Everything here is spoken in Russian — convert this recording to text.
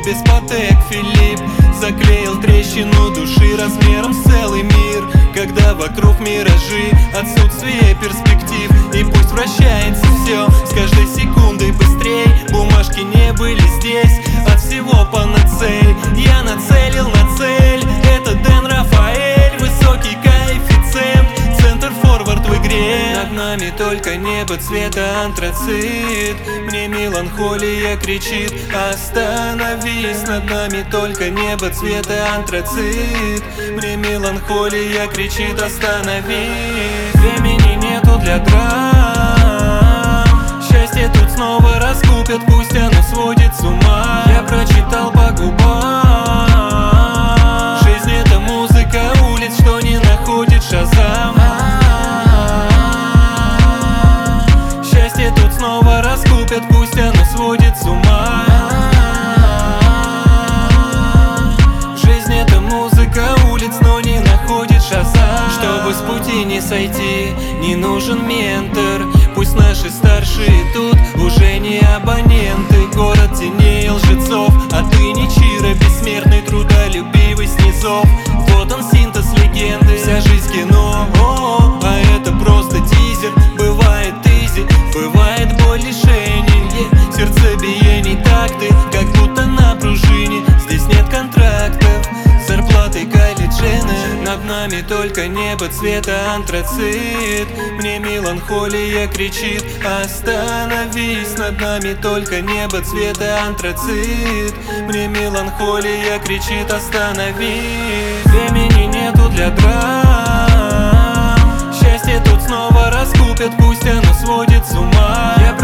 без потек Филипп заклеил трещину души размером с целый мир. Когда вокруг миражи, отсутствие перспектив, и пусть вращается все с каждой секундой быстрей. Бумажки не были здесь, от всего панацей. Я нацелил на цель, это Дэн Рафаэль. Высокий коэффициент, центр-форвард в игре. Над нами только небо цвета антрацит. Мне меланхолия кричит: остановись. Над нами только небо цвета антрацит. Мне меланхолия кричит: остановись. Времени нету для драм. Счастье тут снова раскупят, пусть оно сводит с ума. Я прочитал по губам: жизнь — это музыка улиц, что не находит Шазам. Счастье тут снова раскупят, пусть оно сводит с ума. Жизнь — это музыка улиц, но не находит Шазам. Чтобы с пути не сойти, не нужен ментор. Пусть наши старшие тут уже не абоненты. Город теней лжецов, а ты не Чиро, бессмертный, трудолюбивый снизов. Вот он синтез легенды, вся жизнь кино. А это просто тизер. Бывает изи, бывает боль лишений, сердцебиений, такты, как будто на пружине. Здесь нет контрактов, зарплаты Кайли Дженнер. Над нами только небо цвета антрацит. Мне меланхолия кричит: остановись. Над нами только небо цвета антрацит. Мне меланхолия кричит: остановись. Времени нету для драм. Счастье тут снова раскупят, пусть оно сводит с ума. Я